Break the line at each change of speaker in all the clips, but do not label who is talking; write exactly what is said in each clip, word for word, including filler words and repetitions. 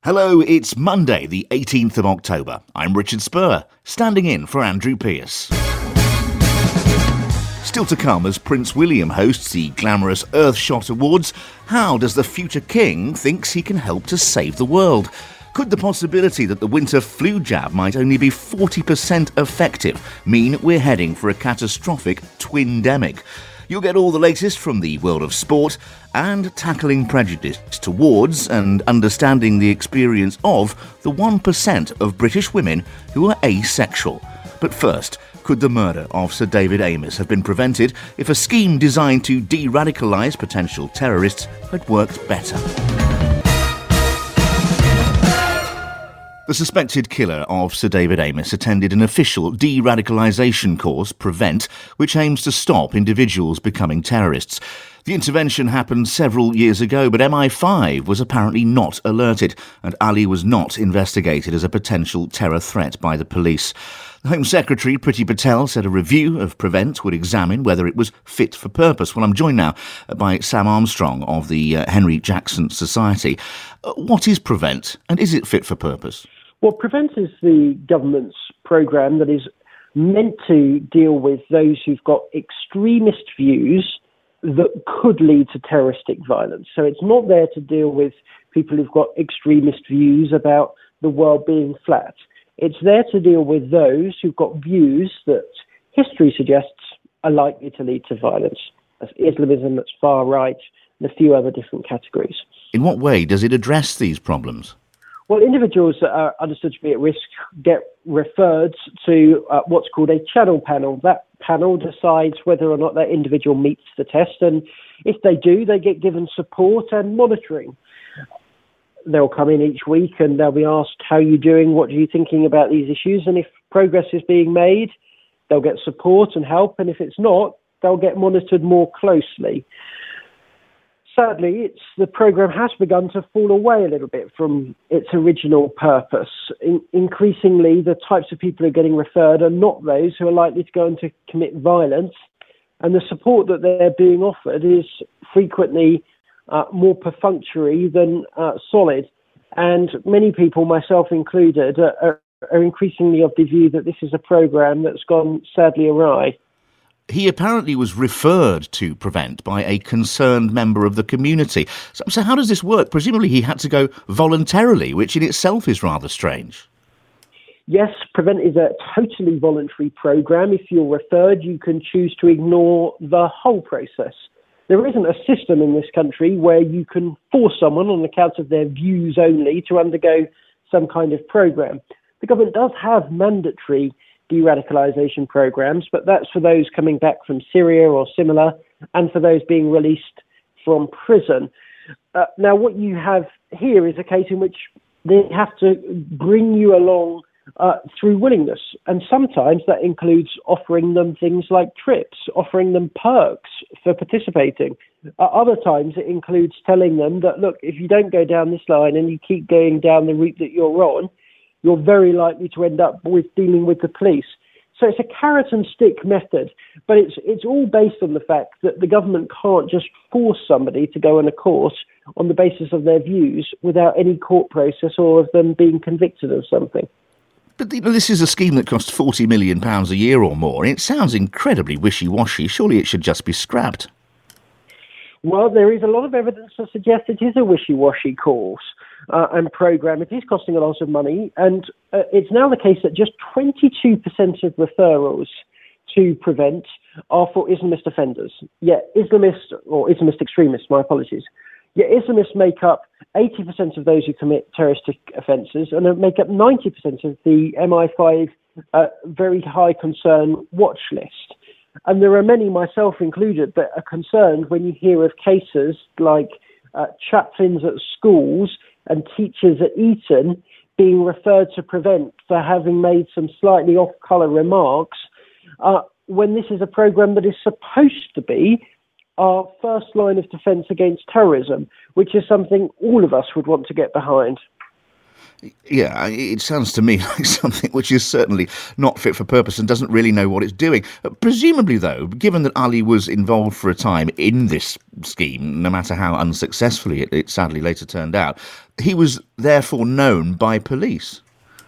Hello, it's Monday, the eighteenth of October. I'm Richard Spur, standing in for Andrew Pierce. Still to come as Prince William hosts the glamorous Earthshot Awards, how does the future king thinks he can help to save the world? Could the possibility that the winter flu jab might only be forty percent effective mean we're heading for a catastrophic twindemic? You'll get all the latest from the world of sport and tackling prejudice towards and understanding the experience of the one percent of British women who are asexual. But first, could the murder of Sir David Amess have been prevented if a scheme designed to de-radicalise potential terrorists had worked better? The suspected killer of Sir David Amess attended an official de-radicalisation course, PREVENT, which aims to stop individuals becoming terrorists. The intervention happened several years ago, but M I five was apparently not alerted, and Ali was not investigated as a potential terror threat by the police. The Home Secretary, Priti Patel, said a review of PREVENT would examine whether it was fit for purpose. Well, I'm joined now by Sam Armstrong of the uh, Henry Jackson Society. Uh, what is PREVENT, and is it fit for purpose?
Well, PREVENT is the government's programme that is meant to deal with those who've got extremist views that could lead to terroristic violence. So it's not there to deal with people who've got extremist views about the world being flat. It's there to deal with those who've got views that history suggests are likely to lead to violence. That's Islamism, that's far right, and a few other different categories.
In what way does it address these problems?
Well, individuals that are understood to be at risk get referred to uh, what's called a channel panel. That panel decides whether or not that individual meets the test, and if they do, they get given support and monitoring. They'll come in each week and they'll be asked, how are you doing? What are you thinking about these issues? And if progress is being made, they'll get support and help, and if it's not, they'll get monitored more closely. Sadly, it's, the programme has begun to fall away a little bit from its original purpose. In, increasingly, the types of people who are getting referred are not those who are likely to go on to commit violence, and the support that they're being offered is frequently uh, more perfunctory than uh, solid. And many people, myself included, are, are, are increasingly of the view that this is a programme that's gone sadly awry.
He apparently was referred to PREVENT by a concerned member of the community. So, so how does this work? Presumably he had to go voluntarily, which in itself is rather strange.
Yes, PREVENT is a totally voluntary programme. If you're referred, you can choose to ignore the whole process. There isn't a system in this country where you can force someone on account of their views only to undergo some kind of programme. The government does have mandatory de-radicalisation programmes, but that's for those coming back from Syria or similar, and for those being released from prison. Uh, now, what you have here is a case in which they have to bring you along uh, through willingness, and sometimes that includes offering them things like trips, offering them perks for participating. Uh, other times it includes telling them that, look, if you don't go down this line and you keep going down the route that you're on, you're very likely to end up with dealing with the police. So it's a carrot and stick method, but it's it's all based on the fact that the government can't just force somebody to go on a course on the basis of their views without any court process or of them being convicted of something.
But you know, this is a scheme that costs forty million pounds a year or more, and it sounds incredibly wishy-washy. Surely it should just be scrapped.
Well, there is a lot of evidence to suggest it is a wishy-washy course uh, and programme. It is costing a lot of money, and uh, it's now the case that just twenty-two percent of referrals to PREVENT are for Islamist offenders. Yet Islamist, or Islamist extremists, my apologies, yet Islamists make up eighty percent of those who commit terroristic offences and make up ninety percent of the M I five uh, very high concern watch list. And there are many, myself included, that are concerned when you hear of cases like uh, chaplains at schools and teachers at Eton being referred to PREVENT for having made some slightly off-colour remarks, uh, when this is a programme that is supposed to be our first line of defence against terrorism, which is something all of us would want to get behind.
Yeah, it sounds to me like something which is certainly not fit for purpose and doesn't really know what it's doing. Presumably, though, given that Ali was involved for a time in this scheme, no matter how unsuccessfully it, it sadly later turned out, he was therefore known by police.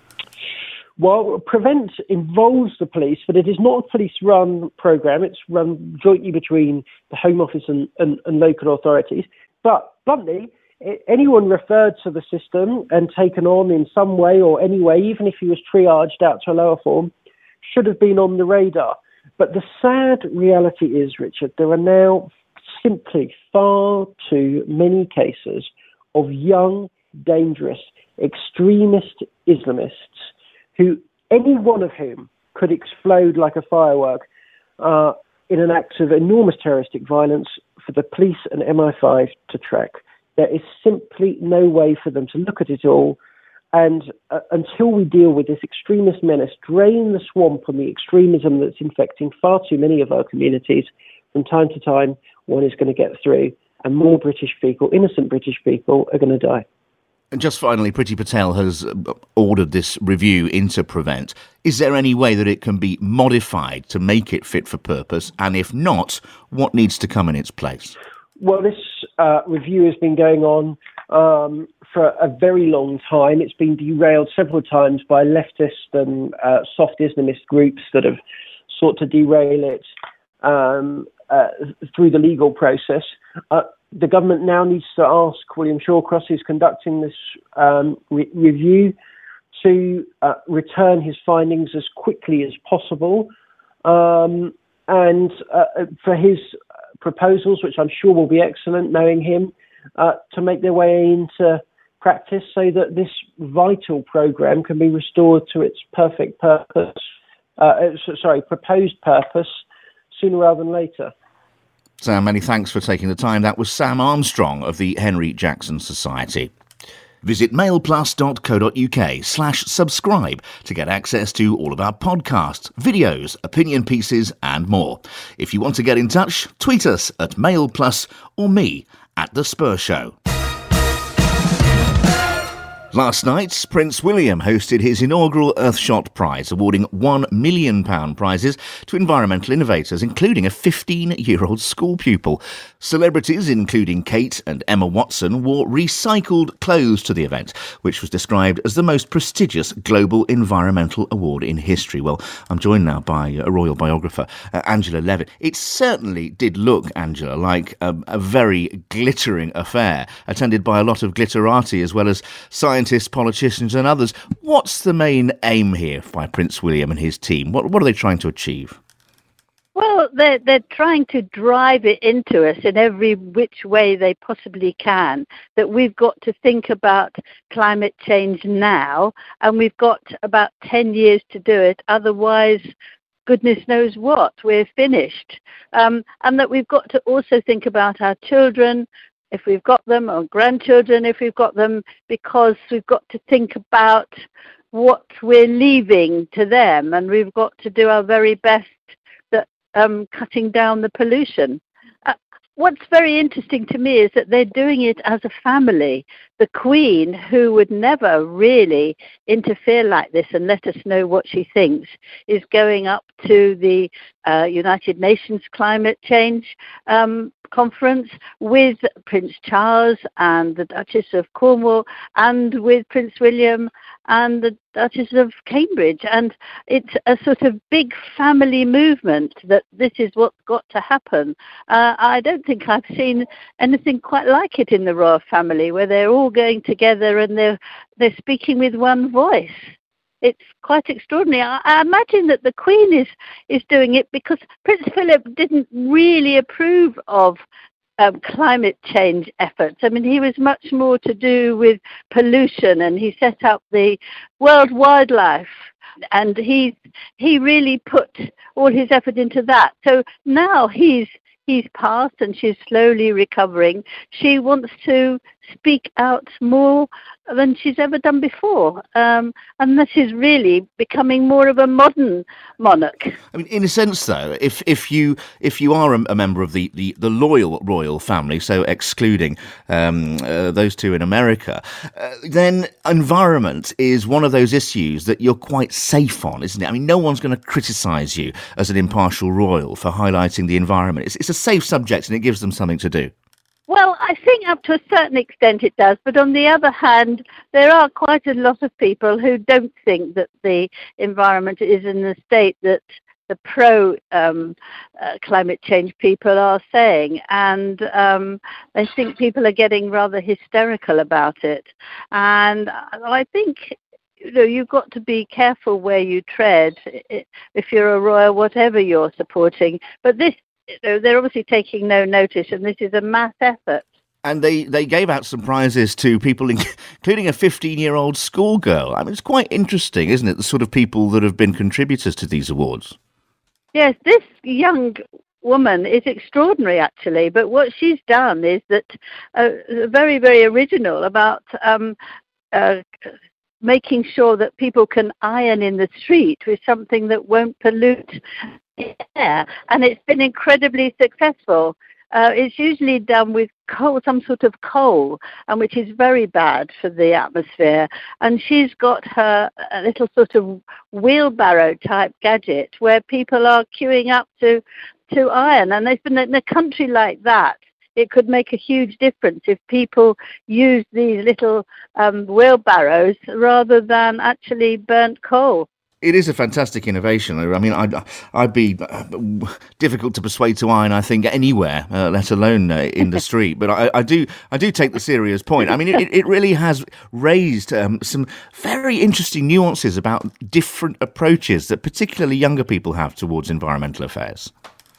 Well, Prevent involves the police, but it is not a police-run programme. It's run jointly between the Home Office and, and, and local authorities. But, bluntly, anyone referred to the system and taken on in some way or any way, even if he was triaged out to a lower form, should have been on the radar. But the sad reality is, Richard, there are now simply far too many cases of young, dangerous, extremist Islamists who, any one of whom could explode like a firework uh, in an act of enormous terroristic violence for the police and M I five to track. There is simply no way for them to look at it all. And uh, until we deal with this extremist menace, drain the swamp on the extremism that's infecting far too many of our communities, from time to time, one is going to get through, and more British people, innocent British people, are going to die.
And just finally, Priti Patel has ordered this review into Prevent. Is there any way that it can be modified to make it fit for purpose? And if not, what needs to come in its place?
Well, this uh, review has been going on um, for a very long time. It's been derailed several times by leftist and uh, soft Islamist groups that have sought to derail it um, uh, through the legal process. Uh, the government now needs to ask William Shawcross, who's conducting this um, re- review, to uh, return his findings as quickly as possible, um, and uh, for his proposals, which I'm sure will be excellent, knowing him, uh, to make their way into practice so that this vital programme can be restored to its perfect purpose, uh, sorry, proposed purpose, sooner rather than later.
Sam, many thanks for taking the time. That was Sam Armstrong of the Henry Jackson Society. Visit mailplus.co.uk slash subscribe to get access to all of our podcasts, videos, opinion pieces and more. If you want to get in touch, tweet us at mailplus or me at The Spur Show. Last night, Prince William hosted his inaugural Earthshot Prize, awarding one million pounds prizes to environmental innovators, including a fifteen-year-old school pupil. Celebrities, including Kate and Emma Watson, wore recycled clothes to the event, which was described as the most prestigious global environmental award in history. Well, I'm joined now by a royal biographer, uh, Angela Levitt. It certainly did look, Angela, like a, a very glittering affair, attended by a lot of glitterati as well as scientists, politicians and others. What's the main aim here by Prince William and his team? What, what are they trying to achieve?
Well, they're, they're trying to drive it into us in every which way they possibly can, that we've got to think about climate change now, and we've got about ten years to do it. Otherwise, goodness knows what, we're finished. Um, and that we've got to also think about our children, if we've got them, or grandchildren if we've got them, because we've got to think about what we're leaving to them, and we've got to do our very best at um, cutting down the pollution. Uh, what's very interesting to me is that they're doing it as a family. The Queen, who would never really interfere like this and let us know what she thinks, is going up to the uh, United Nations Climate Change um, Conference with Prince Charles and the Duchess of Cornwall, and with Prince William and the Duchess of Cambridge. And it's a sort of big family movement that this is what's got to happen. Uh, I don't think I've seen anything quite like it in the royal family, where they're all going together and they're they're speaking with one voice. It's quite extraordinary. I, I imagine that the Queen is, is doing it because Prince Philip didn't really approve of um, climate change efforts. I mean, he was much more to do with pollution, and he set up the World Wildlife, and he he really put all his effort into that. So now he's He's passed and she's slowly recovering. She wants to speak out more than she's ever done before. Um, and this is really becoming more of a modern monarch.
I mean, in a sense, though, if if you if you are a, a member of the, the, the loyal royal family, so excluding um, uh, those two in America, uh, then environment is one of those issues that you're quite safe on, isn't it? I mean, no one's going to criticise you as an impartial royal for highlighting the environment. It's, it's a safe subject and it gives them something to do.
Well, I think up to a certain extent it does. But on the other hand, there are quite a lot of people who don't think that the environment is in the state that the pro um, uh, climate change people are saying. And um, I think people are getting rather hysterical about it. And I think, you know, you've got to be careful where you tread if you're a royal, whatever you're supporting. But this, they're obviously taking no notice, and this is a mass effort.
And they, they gave out some prizes to people, including a fifteen-year-old schoolgirl. I mean, it's quite interesting, isn't it, the sort of people that have been contributors to these awards?
Yes, this young woman is extraordinary, actually. But what she's done is that uh, very, very original about um, uh, making sure that people can iron in the street with something that won't pollute air, and it's been incredibly successful. Uh, it's usually done with coal, some sort of coal, and which is very bad for the atmosphere. And she's got her a little sort of wheelbarrow type gadget where people are queuing up to to iron. And they've been in a country like that, it could make a huge difference if people use these little um, wheelbarrows rather than actually burnt coal.
It is a fantastic innovation. I mean, I'd, I'd be difficult to persuade to iron, I think, anywhere, uh, let alone uh, in the street. But I, I do I do take the serious point. I mean, it, it really has raised um, some very interesting nuances about different approaches that particularly younger people have towards environmental affairs.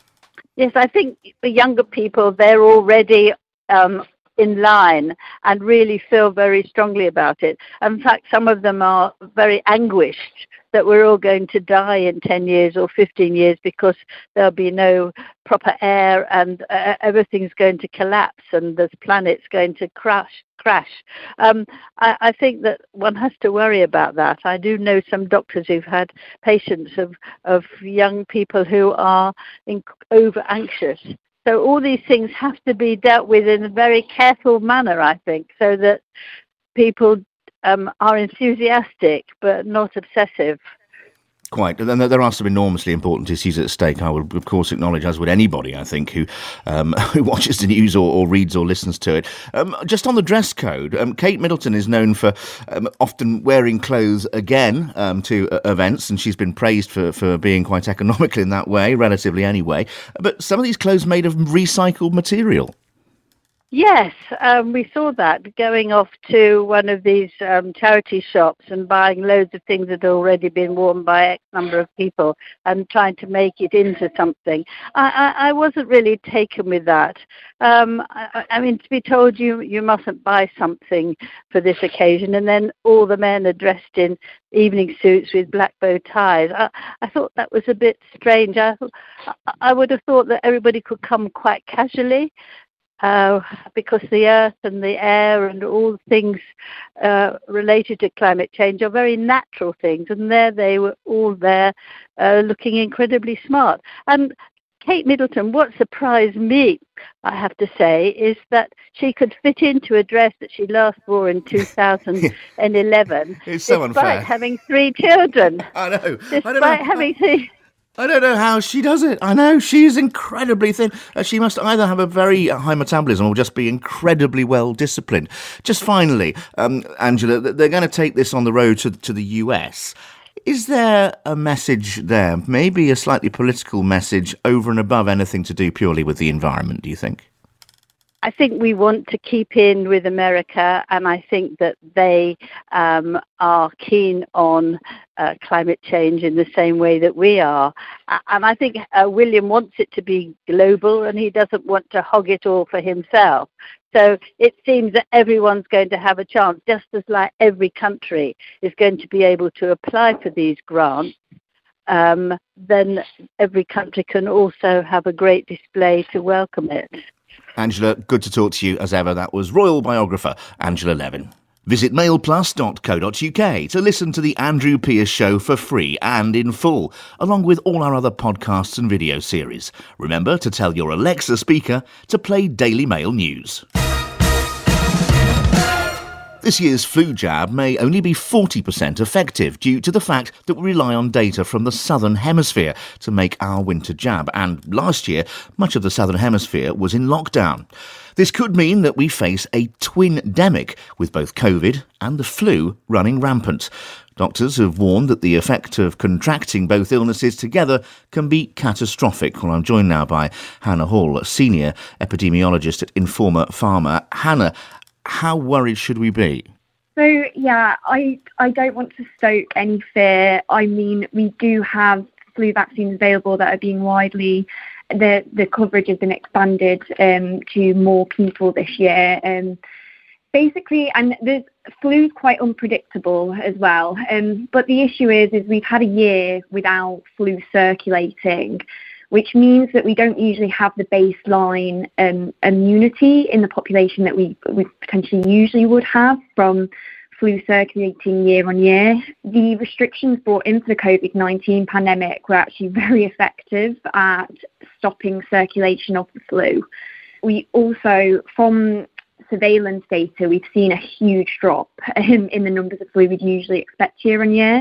Yes, I think the younger people, they're already um, in line and really feel very strongly about it. In fact, some of them are very anguished that we're all going to die in ten years or fifteen years because there'll be no proper air and uh, everything's going to collapse and the planet's going to crash. crash. Um, I, I think that one has to worry about that. I do know some doctors who've had patients of, of young people who are in, over anxious. So all these things have to be dealt with in a very careful manner, I think, so that people um, are enthusiastic but not obsessive.
Quite. And there are some enormously important issues at stake. I would, of course, acknowledge, as would anybody, I think, who um, who watches the news or, or reads or listens to it. Um, just on the dress code, um, Kate Middleton is known for um, often wearing clothes again um, to uh, events, and she's been praised for, for being quite economical in that way, relatively anyway. But some of these clothes made of recycled material.
Yes, um, we saw that going off to one of these um, charity shops and buying loads of things that had already been worn by X number of people and trying to make it into something. I, I, I wasn't really taken with that. Um, I, I mean, to be told you you mustn't buy something for this occasion, and then all the men are dressed in evening suits with black bow ties. I, I thought that was a bit strange. I, I would have thought that everybody could come quite casually. Uh, because the earth and the air and all things uh, related to climate change are very natural things, and there they were all there uh, looking incredibly smart. And Kate Middleton, what surprised me, I have to say, is that she could fit into a dress that she last wore in two thousand eleven,
it's so
despite
unfair.
having three children.
I know.
Despite
I don't know.
having three...
I don't know how she does it. I know, she's incredibly thin. Uh, she must either have a very high metabolism or just be incredibly well disciplined. Just finally, um, Angela, they're going to take this on the road to, to the U S. Is there a message there, maybe a slightly political message over and above anything to do purely with the environment, do you think?
I think we want to keep in with America, and I think that they um, are keen on uh, climate change in the same way that we are. And I think uh, William wants it to be global, and he doesn't want to hog it all for himself. So it seems that everyone's going to have a chance, just as like every country is going to be able to apply for these grants. Um, then every country can also have a great display to welcome it.
Angela, good to talk to you as ever. That was royal biographer Angela Levin. Visit mail plus dot co dot uk to listen to The Andrew Pierce Show for free and in full, along with all our other podcasts and video series. Remember to tell your Alexa speaker to play Daily Mail News. This year's flu jab may only be forty percent effective due to the fact that we rely on data from the Southern Hemisphere to make our winter jab. And last year, much of the Southern Hemisphere was in lockdown. This could mean that we face a twin-demic, with both COVID and the flu running rampant. Doctors have warned that the effect of contracting both illnesses together can be catastrophic. Well, I'm joined now by Hannah Hall, Senior Epidemiologist at Informa Pharma. Hannah, how worried should we be?
So, yeah, I, I don't want to stoke any fear. I mean, we do have flu vaccines available that are being widely The the coverage has been expanded um, to more people this year. Um, basically, and the flu is quite unpredictable as well. Um, but the issue is, is we've had a year without flu circulating, which means that we don't usually have the baseline um, immunity in the population that we, we potentially usually would have from flu circulating year on year. The restrictions brought into the COVID nineteen pandemic were actually very effective at stopping circulation of the flu. We also, from surveillance data, we've seen a huge drop in, in the numbers of flu we'd usually expect year on year.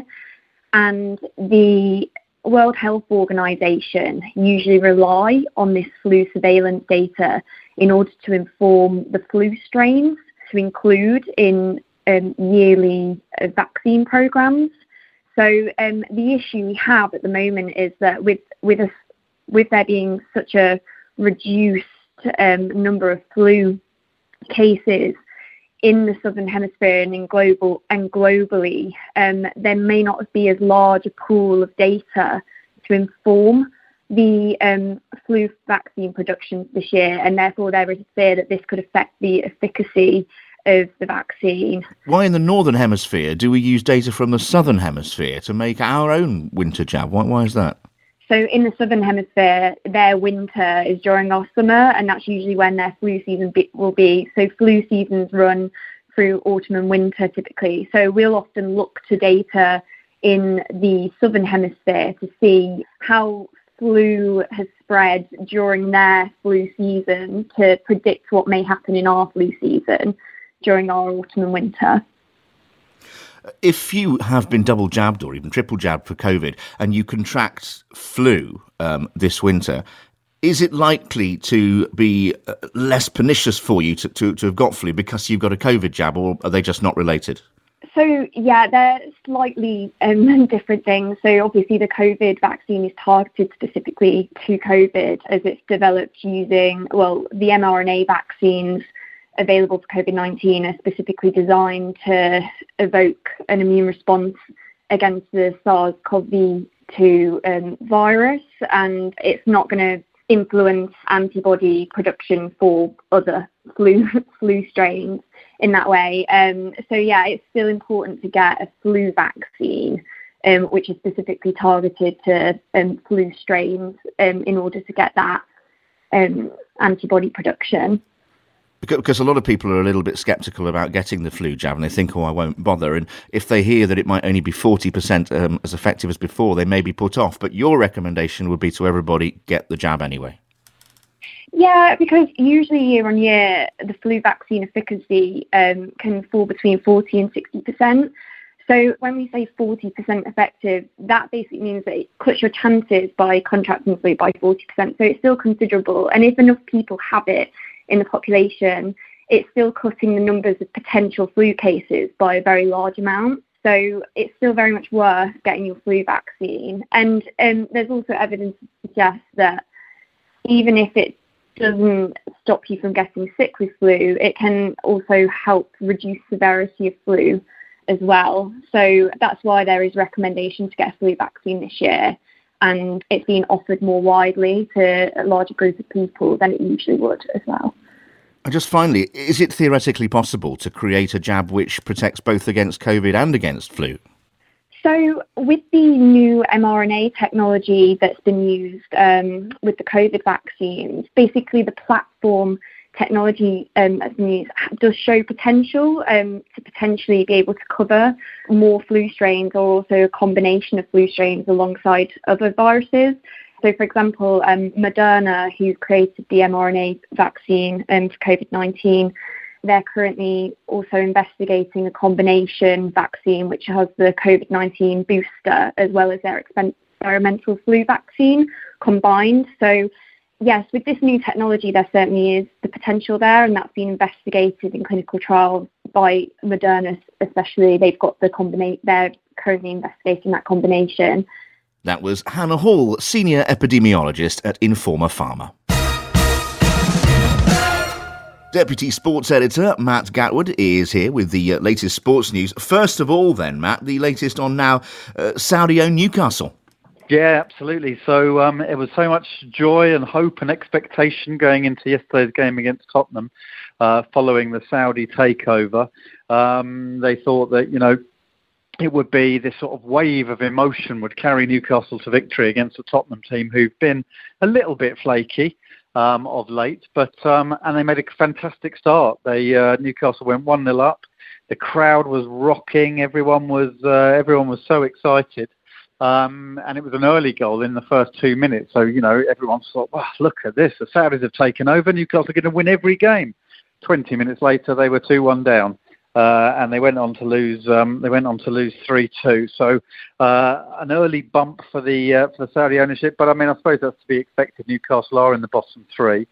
And the World Health Organization usually rely on this flu surveillance data in order to inform the flu strains to include in Um, yearly uh, vaccine programs. So um, the issue we have at the moment is that with with us with there being such a reduced um, number of flu cases in the Southern Hemisphere and in global and globally, um, there may not be as large a pool of data to inform the um, flu vaccine production this year, and therefore there is a fear that this could affect the efficacy of the vaccine.
Why in the Northern Hemisphere do we use data from the Southern Hemisphere to make our own winter jab? Why, why is that?
So in the Southern Hemisphere, their winter is during our summer, and that's usually when their flu season be, will be. So flu seasons run through autumn and winter typically. So we'll often look to data in the Southern Hemisphere to see how flu has spread during their flu season to predict what may happen in our flu season during our autumn and winter.
If you have been double jabbed or even triple jabbed for COVID and you contract flu um, this winter, is it likely to be uh, less pernicious for you to, to, to have got flu because you've got a COVID jab, or are they just not related?
So, yeah, they're slightly um, different things. So obviously the COVID vaccine is targeted specifically to COVID as it's developed using, well, the mRNA vaccines available for COVID nineteen are specifically designed to evoke an immune response against the SARS-C o V two um, virus, and it's not going to influence antibody production for other flu flu strains in that way. Um, so yeah, it's still important to get a flu vaccine, um, which is specifically targeted to um, flu strains um, in order to get that um, antibody production.
Because a lot of people are a little bit sceptical about getting the flu jab and they think, oh, I won't bother. And if they hear that it might only be forty percent um, as effective as before, they may be put off. But your recommendation would be to everybody get the jab anyway.
Yeah, because usually year on year, the flu vaccine efficacy um, can fall between forty and sixty percent. So when we say forty percent effective, that basically means that it cuts your chances by contracting flu by forty percent. So it's still considerable. And if enough people have it in the population, it's still cutting the numbers of potential flu cases by a very large amount. So it's still very much worth getting your flu vaccine. And um, there's also evidence to suggest that even if it doesn't stop you from getting sick with flu, it can also help reduce severity of flu as well. So that's why there is recommendation to get a flu vaccine this year. And it's being offered more widely to a larger group of people than it usually would as well.
And just finally, is it theoretically possible to create a jab which protects both against COVID and against flu?
So with the new mRNA technology that's been used um, with the COVID vaccines, basically the platform technology um, as news does show potential um, to potentially be able to cover more flu strains, or also a combination of flu strains alongside other viruses. So, for example, um, Moderna, who created the mRNA vaccine um, for COVID nineteen, they're currently also investigating a combination vaccine which has the COVID nineteen booster as well as their experimental flu vaccine combined. So, yes, with this new technology, there certainly is the potential there, and that's been investigated in clinical trials by Moderna especially. They've got the combination, they're currently investigating that combination.
That was Hannah Hall, Senior Epidemiologist at Informa Pharma. Deputy Sports Editor Matt Gatwood is here with the uh, latest sports news. First of all then, Matt, the latest on now uh, Saudi-owned Newcastle.
Yeah, absolutely. So um, it was so much joy and hope and expectation going into yesterday's game against Tottenham uh, following the Saudi takeover. Um, they thought that, you know, it would be this sort of wave of emotion would carry Newcastle to victory against a Tottenham team who've been a little bit flaky um, of late, but um, and they made a fantastic start. They uh, Newcastle went one nil up. The crowd was rocking. Everyone was uh, everyone was so excited. Um, and it was an early goal in the first two minutes. So, you know, everyone thought, wow, look at this. The Saudis have taken over. Newcastle are going to win every game. twenty minutes later, they were two one down. Uh, and they went on to lose. Um, they went on to lose three two. So uh, an early bump for the uh, for the Saudi ownership. But I mean, I suppose that's to be expected. Newcastle are in the bottom three.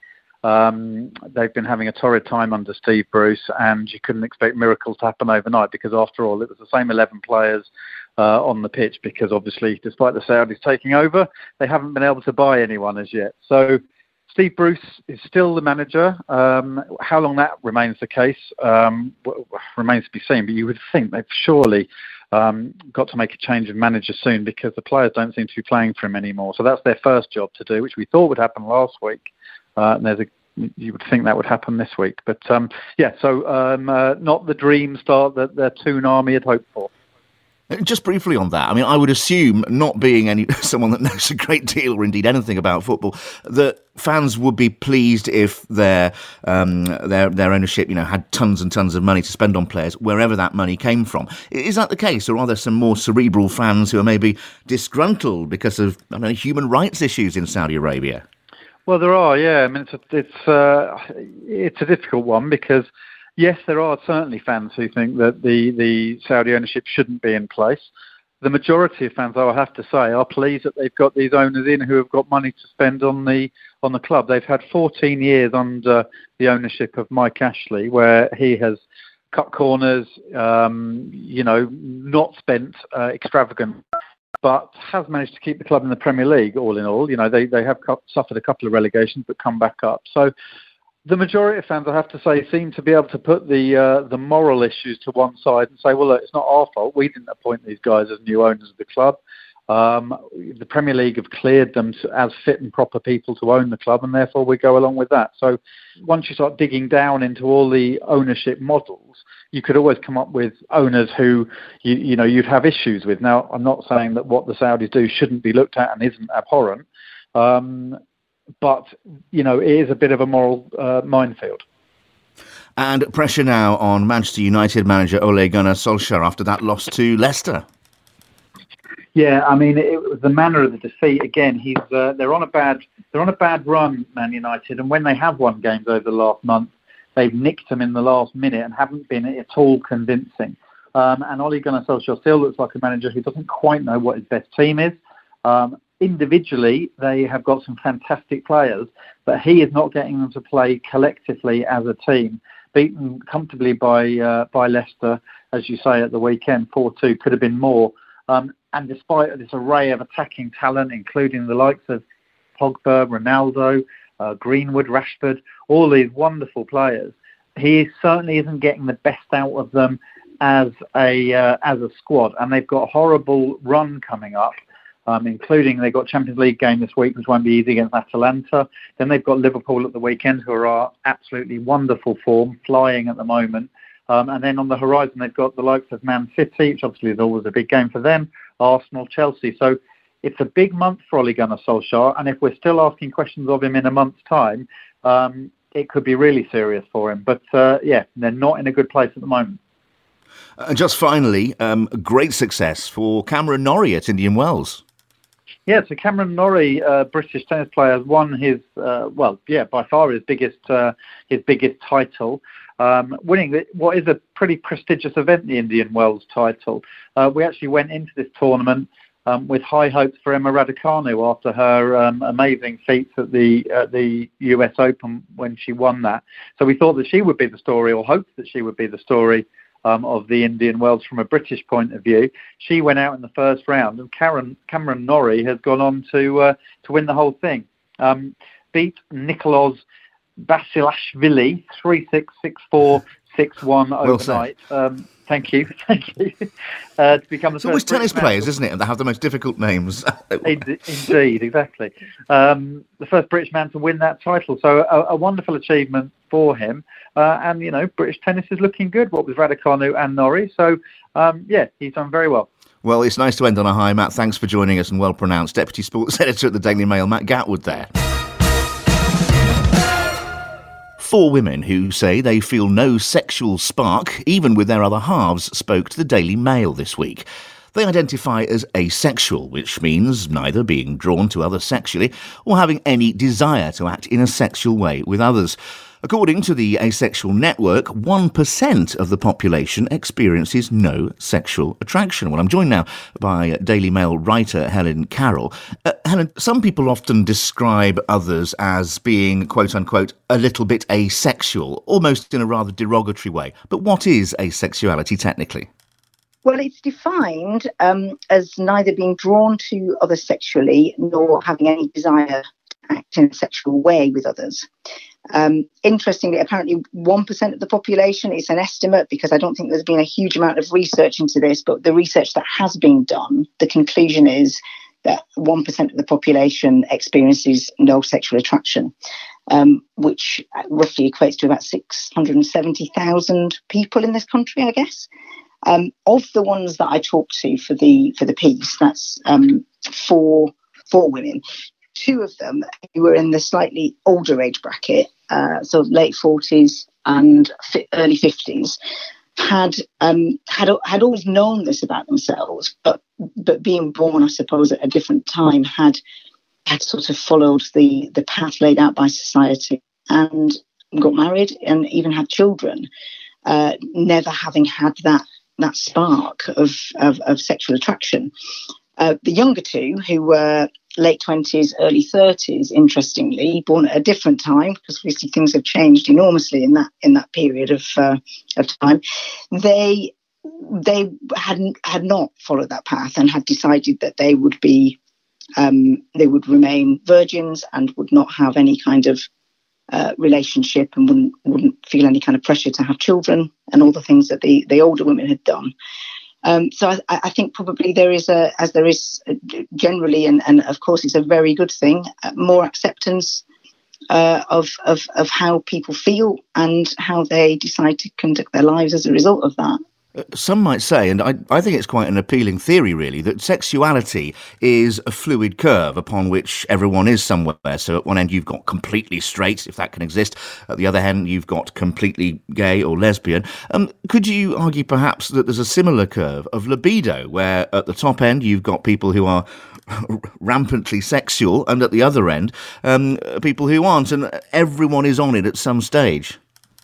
Um, they've been having a torrid time under Steve Bruce, and you couldn't expect miracles to happen overnight because, after all, it was the same eleven players uh, on the pitch. Because obviously, despite the Saudis taking over, they haven't been able to buy anyone as yet. So Steve Bruce is still the manager. Um, how long that remains the case um, w- remains to be seen. But you would think they've surely um, got to make a change of manager soon, because the players don't seem to be playing for him anymore. So that's their first job to do, which we thought would happen last week. Uh, and there's a, you would think that would happen this week. But um, yeah, so um, uh, not the dream start that the Toon Army had hoped for.
Just briefly on that, I mean, I would assume, not being any someone that knows a great deal or indeed anything about football, that fans would be pleased if their um, their their ownership, you know, had tons and tons of money to spend on players wherever that money came from. Is that the case, or are there some more cerebral fans who are maybe disgruntled because of, I don't know, human rights issues in Saudi Arabia?
Well, there are, yeah. I mean, it's a, it's uh, it's a difficult one because, yes, there are certainly fans who think that the, the Saudi ownership shouldn't be in place. The majority of fans, though, I have to say, are pleased that they've got these owners in who have got money to spend on the on the club. They've had fourteen years under the ownership of Mike Ashley, where he has cut corners, um, you know, not spent uh, extravagant, but has managed to keep the club in the Premier League, all in all. You know, they, they have suffered a couple of relegations, but come back up. So the majority of fans, I have to say, seem to be able to put the uh, the moral issues to one side and say, well, look, it's not our fault. We didn't appoint these guys as new owners of the club. Um, the Premier League have cleared them to, as fit and proper people to own the club, and therefore we go along with that. So once you start digging down into all the ownership models, you could always come up with owners who, you, you know, you'd have issues with. Now, I'm not saying that what the Saudis do shouldn't be looked at and isn't abhorrent, um, but, you know, it is a bit of a moral uh, minefield.
And pressure now on Manchester United manager Ole Gunnar Solskjaer after that loss to Leicester.
Yeah, I mean, it was the manner of the defeat. Again, he's uh, they're on a bad they're on a bad run, Man United, and when they have won games over the last month, they've nicked them in the last minute and haven't been at all convincing. Um, and Ole Gunnar Solskjaer still looks like a manager who doesn't quite know what his best team is. Um, individually, they have got some fantastic players, but he is not getting them to play collectively as a team. Beaten comfortably by uh, by Leicester, as you say, at the weekend, four two, could have been more. Um, and despite this array of attacking talent, including the likes of Pogba, Ronaldo, uh, Greenwood, Rashford, all these wonderful players, he certainly isn't getting the best out of them as a uh, as a squad. And they've got a horrible run coming up, um, including they've got Champions League game this week, which won't be easy against Atalanta. Then they've got Liverpool at the weekend, who are absolutely wonderful form, flying at the moment. Um, and then on the horizon, they've got the likes of Man City, which obviously is always a big game for them, Arsenal, Chelsea. So it's a big month for Ole Gunnar Solskjaer. And if we're still asking questions of him in a month's time, um, it could be really serious for him. But uh, yeah, they're not in a good place at the moment.
And just finally, um, great success for Cameron Norrie at Indian Wells.
Yeah, so Cameron Norrie, uh, British tennis player, has won his, uh, well, yeah, by far his biggest uh, his biggest title, um, winning the, what is a pretty prestigious event, the Indian Wells title. Uh, we actually went into this tournament um, with high hopes for Emma Raducanu after her um, amazing feats at the at the U S Open when she won that. So we thought that she would be the story, or hoped that she would be the story Um, of the Indian Wells from a British point of view. She went out in the first round, and Karen, Cameron Norrie has gone on to uh, to win the whole thing. Um, beat Nicolas Basilashvili three six, six four, six one overnight. Well um, thank you, thank you. Uh, to become the
it's
first
always tennis
British
players,
man.
isn't it? And they have the most difficult names.
Indeed, exactly. Um, the first British man to win that title. So a, a wonderful achievement for him. Uh, and, you know, British tennis is looking good, what with Raducanu and Norrie. So, um, yeah, he's done very well.
Well, it's nice to end on a high, Matt. Thanks for joining us, and well pronounced. Deputy Sports Editor at the Daily Mail, Matt Gatwood there. Four women who say they feel no sexual spark, even with their other halves, spoke to the Daily Mail this week. They identify as asexual, which means neither being drawn to others sexually or having any desire to act in a sexual way with others. According to the Asexual Network, one percent of the population experiences no sexual attraction. Well, I'm joined now by Daily Mail writer Helen Carroll. Uh, Helen, some people often describe others as being, quote-unquote, a little bit asexual, almost in a rather derogatory way. But what is asexuality technically?
Well, it's defined um, as neither being drawn to others sexually nor having any desire to act in a sexual way with others. Um, interestingly, apparently one percent of the population is an estimate, because I don't think there's been a huge amount of research into this, but the research that has been done, the conclusion is that one percent of the population experiences no sexual attraction, um, which roughly equates to about six hundred seventy thousand people in this country, I guess. Um, of the ones that I talked to for the for the piece, that's um, four, four women. Two of them who were in the slightly older age bracket, uh, so late forties and fi- early fifties, had um, had had always known this about themselves, but but being born, I suppose, at a different time, had had sort of followed the the path laid out by society and got married and even had children, uh, never having had that that spark of of, of sexual attraction. Uh, the younger two, who were late twenties, early thirties, interestingly, born at a different time, because obviously things have changed enormously in that in that period of uh, of time. They they had had not followed that path and had decided that they would be um, they would remain virgins and would not have any kind of uh, relationship and wouldn't wouldn't feel any kind of pressure to have children and all the things that the the older women had done. Um, so I, I think probably there is a, as there is generally, and, and of course it's a very good thing, uh, more acceptance uh, of, of of how people feel and how they decide to conduct their lives as a result of that.
Some might say, and I, I think it's quite an appealing theory really, that sexuality is a fluid curve upon which everyone is somewhere. So at one end you've got completely straight, if that can exist. At the other hand you've got completely gay or lesbian. Um, could you argue perhaps that there's a similar curve of libido, where at the top end you've got people who are rampantly sexual, and at the other end um, people who aren't, and everyone is on it at some stage?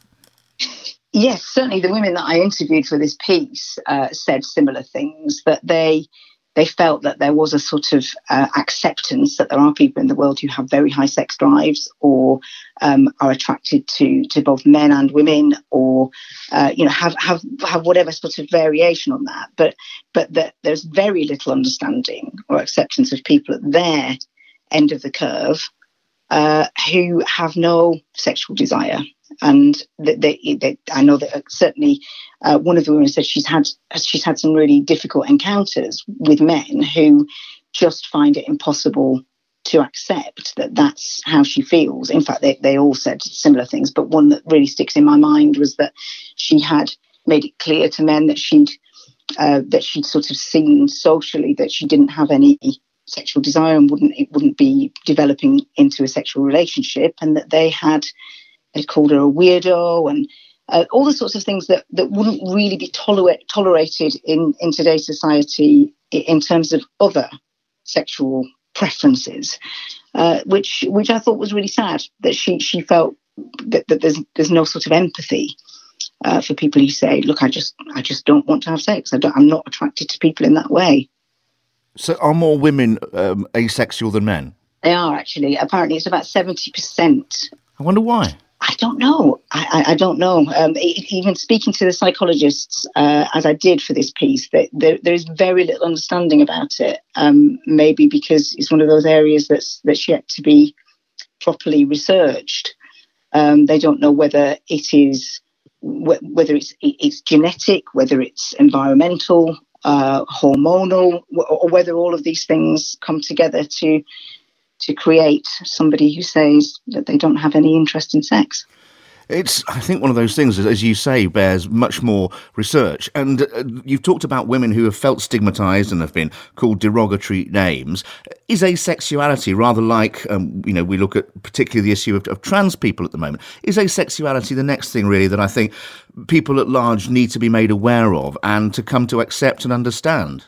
Yes, certainly the women that I interviewed for this piece uh, said similar things, that they they felt that there was a sort of uh, acceptance that there are people in the world who have very high sex drives, or um, are attracted to to both men and women, or uh, you know have, have have whatever sort of variation on that. But but that there's very little understanding or acceptance of people at their end of the curve uh, who have no sexual desire. And they, they, they, I know that certainly uh, one of the women said she's had she's had some really difficult encounters with men who just find it impossible to accept that that's how she feels. In fact, they, they all said similar things, but one that really sticks in my mind was that she had made it clear to men that she'd uh, that she'd sort of seen socially that she didn't have any sexual desire and wouldn't it wouldn't be developing into a sexual relationship, and that they had they called her a weirdo, and uh, all the sorts of things that, that wouldn't really be toler- tolerated in, in today's society in terms of other sexual preferences, uh, which which I thought was really sad, that she she felt that, that there's there's no sort of empathy uh, for people who say, look, I just I just don't want to have sex. I don't, I'm not attracted to people in that way.
So are more women um, asexual than men?
They are, actually. Apparently it's about seventy percent.
I wonder why.
I don't know. I, I, I don't know. Um, even speaking to the psychologists, uh, as I did for this piece, that there, there is very little understanding about it. Um, maybe because it's one of those areas that's that's yet to be properly researched. Um, they don't know whether it is wh- whether it's it's genetic, whether it's environmental, uh, hormonal, or whether all of these things come together to. to create somebody who says that they don't have any interest in sex.
It's, I think, one of those things, as you say, bears much more research. And uh, you've talked about women who have felt stigmatised and have been called derogatory names. Is asexuality, rather like, um, you know, we look at particularly the issue of, of trans people at the moment, is asexuality the next thing, really, that I think people at large need to be made aware of and to come to accept and understand?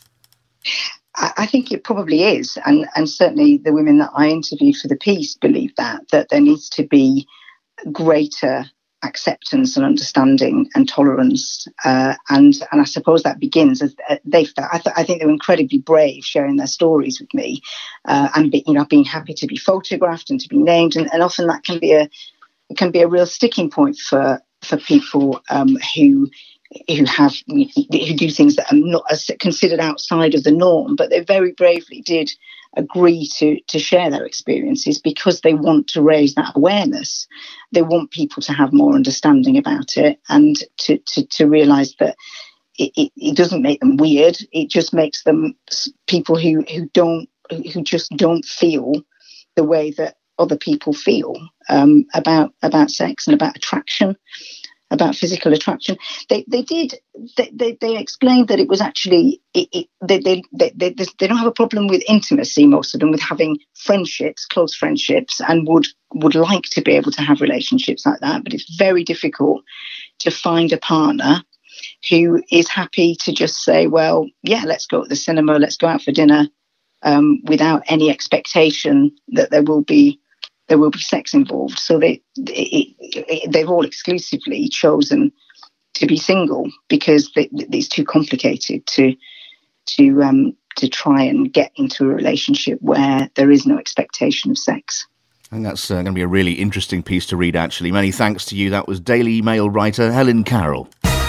I think it probably is. And, and certainly the women that I interviewed for the piece believe that, that there needs to be greater acceptance and understanding and tolerance. Uh, and, and I suppose that begins as they I, th- I think they were incredibly brave sharing their stories with me uh, and, be, you know, being happy to be photographed and to be named. And, and often that can be a, it can be a real sticking point for, for people um, who who have who do things that are not as considered outside of the norm, but they very bravely did agree to to share their experiences because they want to raise that awareness. They want people to have more understanding about it and to to, to realise that it, it, it doesn't make them weird. It just makes them people who who don't who just don't feel the way that other people feel um, about about sex and about attraction. About physical attraction, they they did they they, they explained that it was actually it, it, they, they they they they don't have a problem with intimacy, most of them, with having friendships, close friendships, and would would like to be able to have relationships like that. But it's very difficult to find a partner who is happy to just say, well, yeah, let's go to the cinema, let's go out for dinner, um, without any expectation that there will be. There will be sex involved. So they, it, it, they've all exclusively chosen to be single because they, it's too complicated to to um, to try and get into a relationship where there is no expectation of sex.
I think that's uh, going to be a really interesting piece to read, actually. Many thanks to you. That was Daily Mail writer Helen Carroll.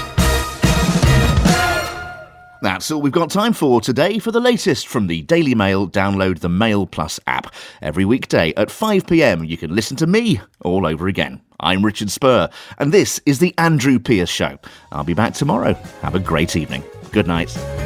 That's all we've got time for today. For the latest from the Daily Mail, download the Mail Plus app. Every weekday at five p.m, you can listen to me all over again. I'm Richard Spur, and this is The Andrew Pierce Show. I'll be back tomorrow. Have a great evening. Good night.